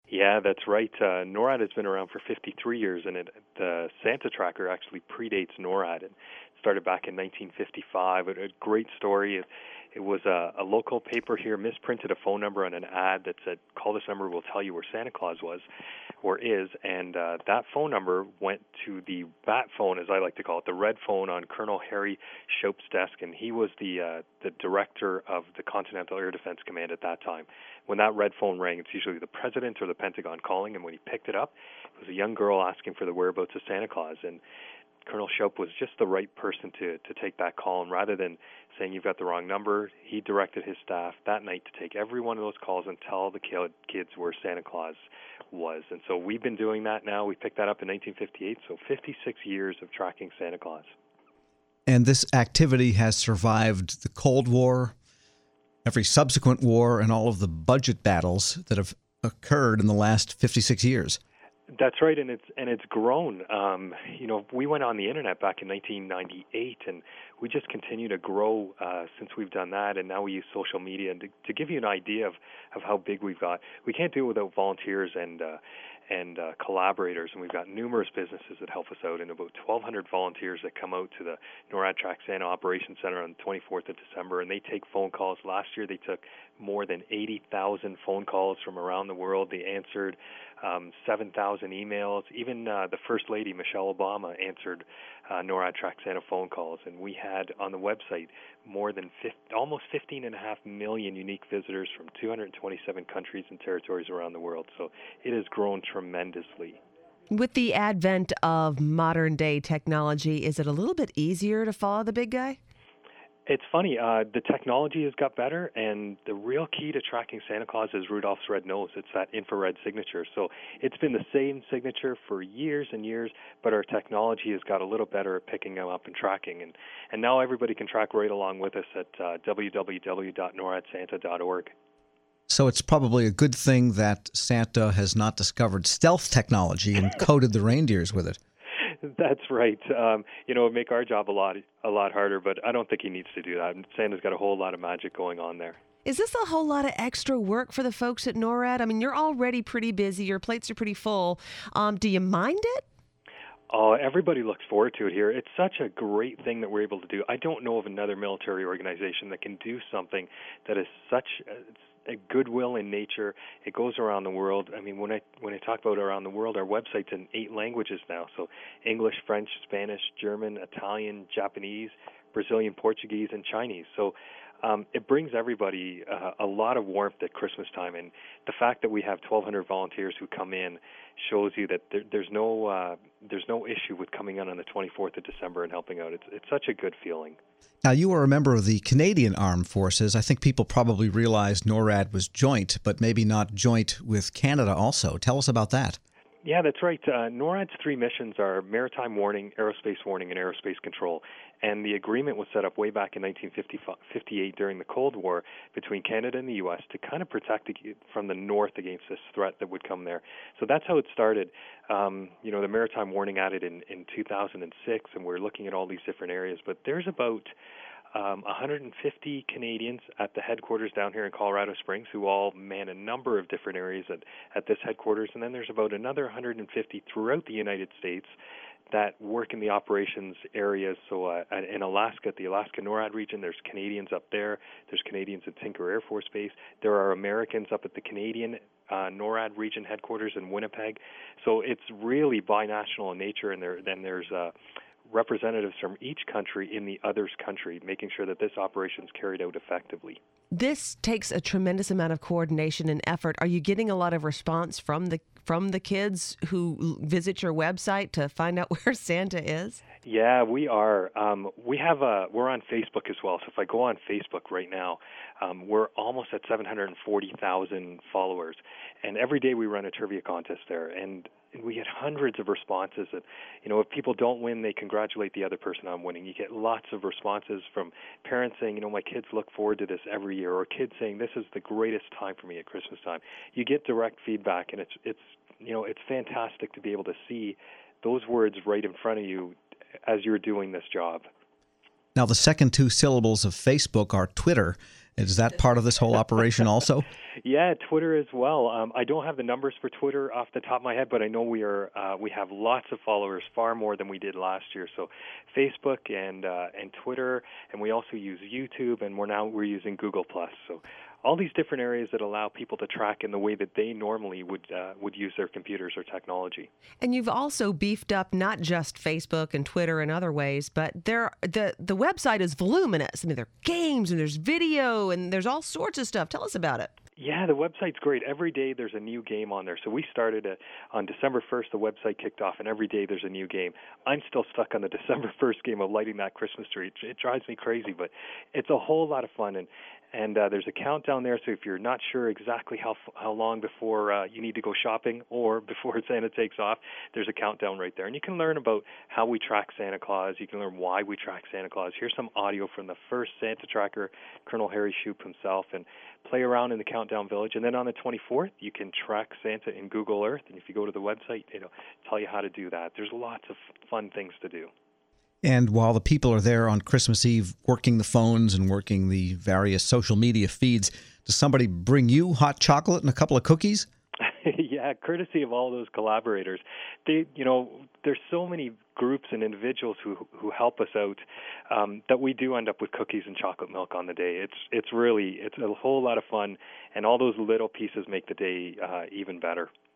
Yeah, that's right. NORAD has been around for 53 years, and the Santa Tracker actually predates NORAD and started back in 1955. A great story. It was a local paper here misprinted a phone number on an ad that said, "Call this number, we'll tell you where Santa Claus was or is," and that phone number went to the bat phone, as I like to call it, the red phone on Colonel Harry Shope's desk, and he was the director of the Continental Air Defense Command at that time. When that red phone rang, it's usually the president or the Pentagon calling, and when he picked it up, it was a young girl asking for the whereabouts of Santa Claus, and Colonel Shope was just the right person to take that call, and rather than saying you've got the wrong number, he directed his staff that night to take every one of those calls and tell the kids where Santa Claus was. And so we've been doing that now. We picked that up in 1958, so 56 years of tracking Santa Claus. And this activity has survived the Cold War, every subsequent war, and all of the budget battles that have occurred in the last 56 years. That's right, and it's grown. We went on the internet back in 1998, and we just continue to grow since we've done that. And now we use social media. And to give you an idea of how big we've got, we can't do it without volunteers and collaborators. And we've got numerous businesses that help us out, and about 1,200 volunteers that come out to the NORAD Track Santa Operations Center on the 24th of December, and they take phone calls. Last year, they took more than 80,000 phone calls from around the world. They answered 7,000 emails. Even the First Lady, Michelle Obama, answered NORAD Track Santa phone calls. And we had on the website more than almost 15.5 million unique visitors from 227 countries and territories around the world. So it has grown tremendously. With the advent of modern-day technology, is it a little bit easier to follow the big guy? It's funny. The technology has got better, and the real key to tracking Santa Claus is Rudolph's red nose. It's that infrared signature. So it's been the same signature for years and years, but our technology has got a little better at picking them up and tracking. And now everybody can track right along with us at www.noradsanta.org. So it's probably a good thing that Santa has not discovered stealth technology and coated the reindeers with it. That's right. It'd make our job a lot harder, but I don't think he needs to do that. Santa's got a whole lot of magic going on there. Is this a whole lot of extra work for the folks at NORAD? I mean, you're already pretty busy. Your plates are pretty full. Do you mind it? Oh, everybody looks forward to it here. It's such a great thing that we're able to do. I don't know of another military organization that can do something that is such a goodwill in nature. It goes around the world. I mean, when I talk about around the world, our website's in 8 languages now. So English, French, Spanish, German, Italian, Japanese, Brazilian, Portuguese, and Chinese. So it brings everybody a lot of warmth at Christmas time. And the fact that we have 1,200 volunteers who come in shows you that there's no issue with coming in on the 24th of December and helping out. It's such a good feeling. Now, you are a member of the Canadian Armed Forces. I think people probably realized NORAD was joint, but maybe not joint with Canada also. Tell us about that. Yeah, that's right. NORAD's 3 missions are maritime warning, aerospace warning, and aerospace control. And the agreement was set up way back in 1958 during the Cold War between Canada and the U.S. to kind of protect from the North against this threat that would come there. So that's how it started. The maritime warning added in 2006, and we're looking at all these different areas. But there's about 150 Canadians at the headquarters down here in Colorado Springs who all man a number of different areas at this headquarters. And then there's about another 150 throughout the United States that work in the operations areas. So in Alaska, at the Alaska NORAD region, there's Canadians up there. There's Canadians at Tinker Air Force Base. There are Americans up at the Canadian NORAD region headquarters in Winnipeg. So it's really binational in nature, and then there's representatives from each country in the other's country, making sure that this operation is carried out effectively. This takes a tremendous amount of coordination and effort. Are you getting a lot of response from the kids who visit your website to find out where Santa is? Yeah, we are. We're on Facebook as well. So if I go on Facebook right now, we're almost at 740,000 followers, and every day we run a trivia contest there, and we get hundreds of responses that, if people don't win, they congratulate the other person on winning. You get lots of responses from parents saying, my kids look forward to this every year, or kids saying this is the greatest time for me at Christmas time. You get direct feedback, and it's fantastic to be able to see those words right in front of you as you're doing this job. Now, the second 2 syllables of Facebook are Twitter. Is that part of this whole operation also? Yeah, Twitter as well. I don't have the numbers for Twitter off the top of my head, but I know we have lots of followers, far more than we did last year. So Facebook and Twitter, and we also use YouTube, and we're using Google Plus. So all these different areas that allow people to track in the way that they normally would use their computers or technology. And you've also beefed up not just Facebook and Twitter and other ways, but the website is voluminous. I mean, there are games and there's video and there's all sorts of stuff. Tell us about it. Yeah, the website's great. Every day there's a new game on there. So we started on December 1st, the website kicked off, and every day there's a new game. I'm still stuck on the December 1st game of lighting that Christmas tree. It drives me crazy, but it's a whole lot of fun. And there's a countdown there, so if you're not sure exactly how long before you need to go shopping or before Santa takes off, there's a countdown right there. And you can learn about how we track Santa Claus. You can learn why we track Santa Claus. Here's some audio from the first Santa tracker, Colonel Harry Shoup himself, and play around in the Countdown Village. And then on the 24th, you can track Santa in Google Earth. And if you go to the website, it'll tell you how to do that. There's lots of fun things to do. And while the people are there on Christmas Eve working the phones and working the various social media feeds, does somebody bring you hot chocolate and a couple of cookies? Yeah, courtesy of all those collaborators. There's so many groups and individuals who help us out that we do end up with cookies and chocolate milk on the day. It's a whole lot of fun, and all those little pieces make the day even better.